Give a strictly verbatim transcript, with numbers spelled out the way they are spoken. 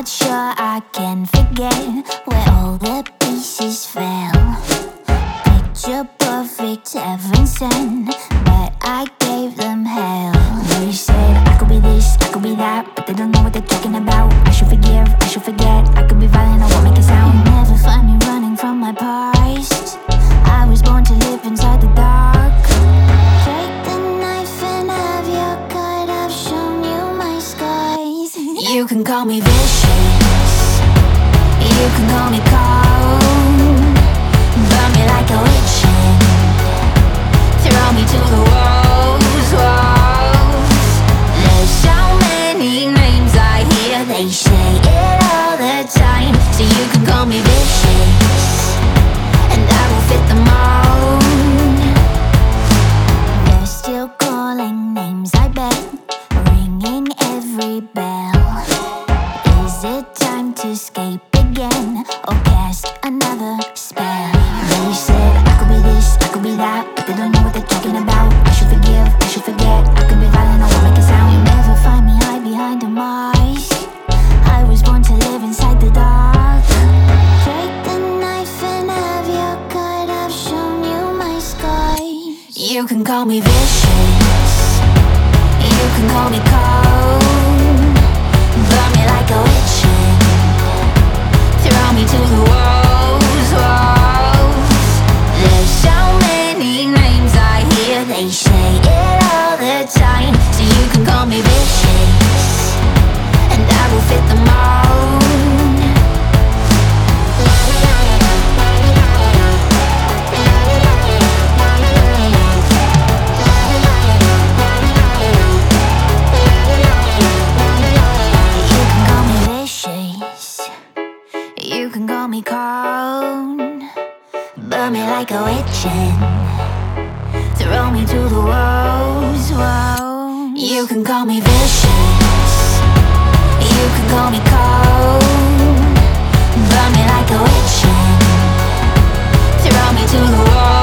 not sure I can forget where all the pieces fell. Picture perfect heaven sent, but I gave them hell. They said I could be this, I could be that, but they don't know what they're talking about. I should forgive, I should forget, I could be violent, I won't make a sound. You'll never find me running from my past. I was born to live inside the dark. Take the knife and have your cut, I've shown you my scars. You can call me vicious, you can call me cold, burn me like a witch and throw me to the walls, walls. There's so many names I hear, they say it all the time. So you can call me vicious, and I will fit them all. They're still calling names, I bet, ringing every bell. Is it time to escape again, or cast another spell? They said I could be this, I could be that, but they don't know what they're talking about. I should forgive, I should forget, I could be violent, I won't make a sound. You'll never find me hide behind a mask. I was born to live inside the dark. Take the knife and have your cut, I've shown you my scars. You can call me vicious, you can call me cold, burn me like a witch and throw me to the walls, walls. There's so many names I hear, they say it all the time. So you can call me vicious, and I will fit them all. You can call me vicious, you can call me cold, burn me like a witch and throw me to the walls, walls. You can call me vicious, you can call me cold, burn me like a witch and throw me to the walls.